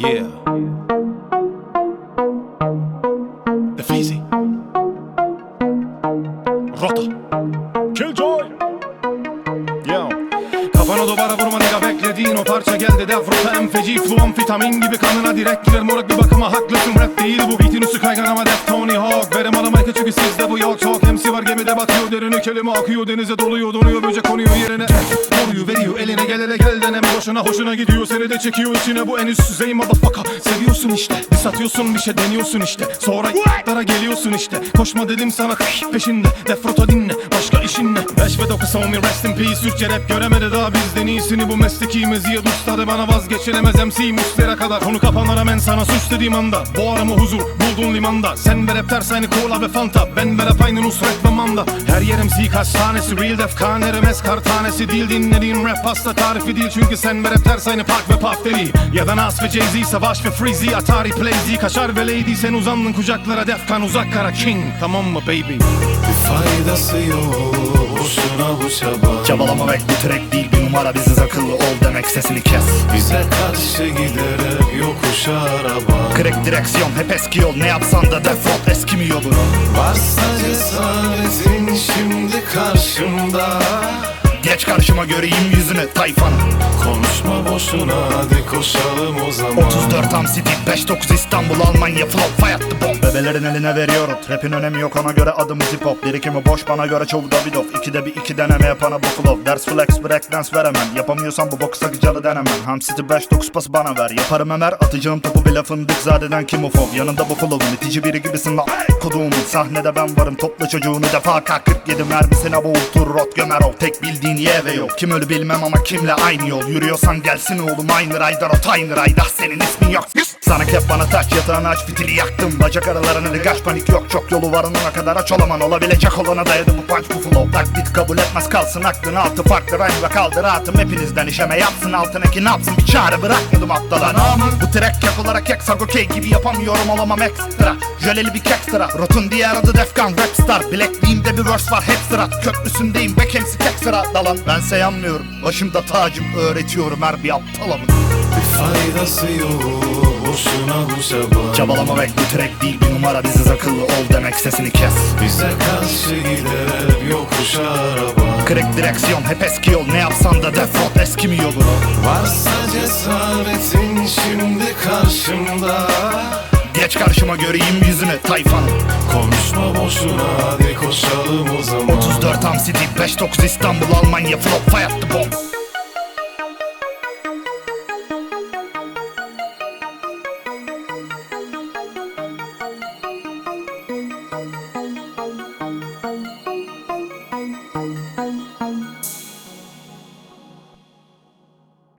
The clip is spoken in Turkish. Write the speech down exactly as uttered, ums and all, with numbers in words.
Yeah. Defizi. Rota. Killjoy. Yo. Kafana duvara vurma nigga, beklediğin o parça geldi dev rota. En feci flow amfetamin gibi kanına direkt girer moruk, bir bakıma haklısın, rap değil bu beatin üstü kaygan ama def Tony Hawk. Verim ana mic'ı çünkü sizde bu yok talk. M C var gemide batıyor derini, kelime akıyor denize doluyor, donuyor böcek konuyor yerine. Koruyu veriyor eline, gelene gel deneme boşuna, hoşuna gidiyor seni de çekiyor içine, bu en üst düzey motherfucker. Seviyorsun işte, dis atıyorsun bir şey deniyorsun işte, sonra y***lara geliyorsun işte. Koşma dedim sana peşinde, def rota dinle başka işin ne? Beş ve dokuz homie rest in peace, Türkçe rap göremedi daha bizden iyisini, bu meslekimiz iyi dostları bana vazgeçilemez M C muslera kadar. Konu kapanır hemen sana sus dediğim anda, boğarımı huzur buldun limanda. Sen ver hep ters aynı cola ve fanta, ben ver hep aynı Nusret ve Manda. Her yerim zik hastanesi, real def kan erimez kar tanesi değil. Dinlediğin rap pasta tarifi değil, çünkü sen ver hep ters aynı Park ve Puff Daddy. Ya da Nas ve Jay-Z, Savaş ve Freezy, Atari Playsy, Kaşar ve Lady. Sen uzandın kucaklara, Defkan uzak kara king, tamam mı baby? Bir faydası yok boşuna bu çaba. Çabalamak bu track değil bir numara, biziz akıllı ol demek, sesini kes. Bize karşı giderek yokuş araba. Crack direksiyon hep eski yol, ne yapsan da defol, eskimiyor bro. Varsa cesaretin şimdi karşımda, Geç karşıma göreyim yüzünü tayfanın. konuşma boşuna hadi koşalım o zaman. Otuz dört Am City, beş dokuz İstanbul, Almanya flow, fire at the bomb. Bebelerin eline veriyorum, rapin önemi yok ona göre adımız hip hop. Birikimi boş bana göre çoğu Davidoff. İkide bir iki deneme yapana bu flow. Ders flex breakdance veremem, yapamıyorsan bu boku sakıcalı denemem. Ham City beş dokuz pası bana ver, yaparım emer, atacağım topu bile fındık zadeden kimofob. Yanında bu flow'un itici biri gibisin lan koduğumun. Sahnede ben varım, topla çocuğunu defa K kırk yedi mermisine boğultur rot gömer o. Tek bildiğin ye ve yok, kim ölü bilmem ama kimle aynı yol. Yürüyorsan gelsin oğlum aynı raydar o tiny rayda, senin ismin yok. Sana kep bana taç, yatağını aç, fitili yaktım. Bacak aralarını gaş panik yok, çok yolu var onuna kadar aç olaman. Olabilecek olana dayadı bu punch bu flow. Taklit kabul etmez kalsın aklın altı farklı rhyme ve kaldı rahatım. Hepinizden işeme yapsın altındaki ne yapsın, bir çare bırakmadım aptala. Bu track yak olarak eksak okey gibi yapamıyorum, olamam ekstra. Jöleli bir kekstra, rotun diğer adı Defkan Rapstar. Bilekliğimde bir verse var hep sıra, köprüsündeyim back M C tek sıra dalan. Bense yanmıyorum, başımda tacım, öğretiyorum her bir aptala bunu. Bir faydası yok boşuna bu çaba. Çabalamak bu track değil bir numara, biziz akıllı ol demek, sesini kes. Bize karşı giderek yokuş araba. Crack direksiyon hep eski yol, ne yapsan da defol, eskimiyor bro. Varsa cesaretin şimdi karşımda, Geç karşıma göreyim yüzünü tayfanın. konuşma boşuna hadi koşalım o zaman. Otuz dört Am City, beş dokuz İstanbul, Almanya flow, fire at the bomb.